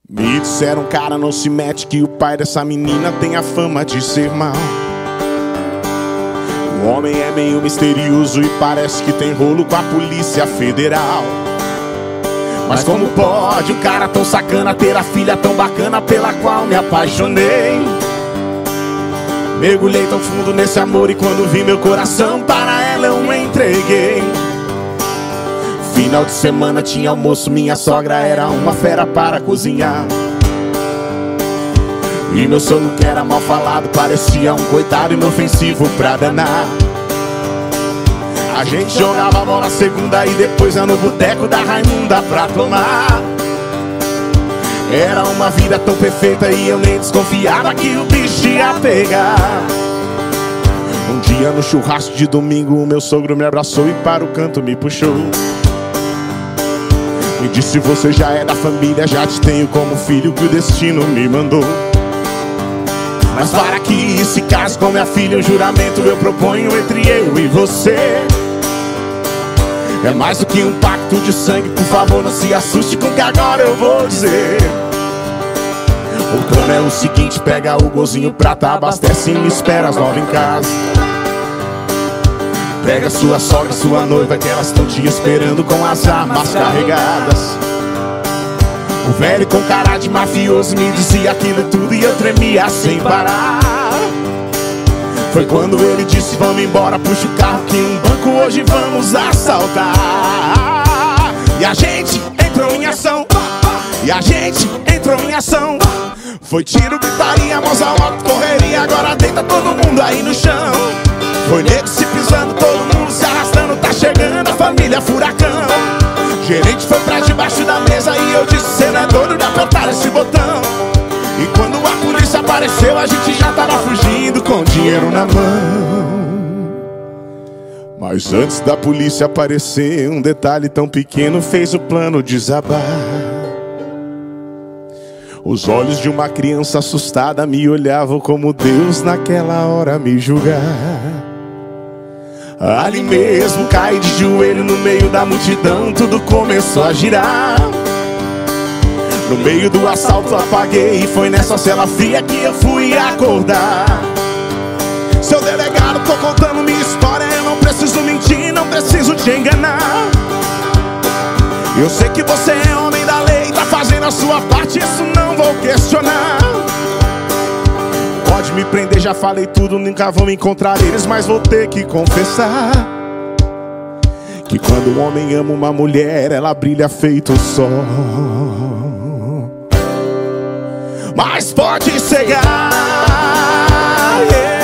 Me disseram, cara, não se mete, que o pai dessa menina tem a fama de ser mau. O homem é meio misterioso e parece que tem rolo com a Polícia Federal. Mas como pode um cara tão sacana ter a filha tão bacana pela qual me apaixonei? Mergulhei tão fundo nesse amor e quando vi meu coração para ela eu me entreguei. Final de semana tinha almoço, minha sogra era uma fera para cozinhar. E meu sogro, que era mal falado, parecia um coitado inofensivo pra danar. A gente jogava bola segunda e depois ia no boteco da Raimunda pra tomar. Era uma vida tão perfeita e eu nem desconfiava que o bicho ia pegar. Um dia no churrasco de domingo o meu sogro me abraçou e para o canto me puxou. Me disse, você já é da família, já te tenho como filho que o destino me mandou. Mas para que se case com minha filha, um juramento eu proponho entre eu e você. É mais do que um pacto de sangue, por favor não se assuste com o que agora eu vou dizer. O plano é o seguinte, pega o golzinho prata, abastece e me espera às 9 em casa. Pega sua sogra, sua noiva, que elas estão te esperando com as armas carregadas. O velho com cara de mafioso me dizia aquilo tudo e eu tremia sem parar. Foi quando ele disse, vamos embora, puxa o carro que um banco hoje vamos assaltar. E a gente entrou em ação, e a gente entrou em ação. Foi tiro, gritaria, mãos ao alto, correria, agora deita todo mundo aí no chão. Foi nego se pisando, todo mundo se arrastando, tá chegando a família furacão. Gerente foi pra debaixo da mesa e eu disse, cê não é doido de apertar esse botão. E quando a polícia apareceu, a gente já tava fugindo com dinheiro na mão. Mas antes da polícia aparecer, um detalhe tão pequeno fez o plano desabar. Os olhos de uma criança assustada me olhavam como Deus naquela hora me julgar. Ali mesmo caí de joelho no meio da multidão, tudo começou a girar. No meio do assalto apaguei e foi nessa cela fria que eu fui acordar. Seu delegado, tô contando minha história, eu não preciso mentir, não preciso te enganar. Eu sei que você é homem da lei, tá fazendo a sua parte, isso não vou questionar. Pode me prender, já falei tudo, nunca vão me encontrar eles, mas vou ter que confessar que quando um homem ama uma mulher, ela brilha feito o sol. Mas pode cegar, yeah.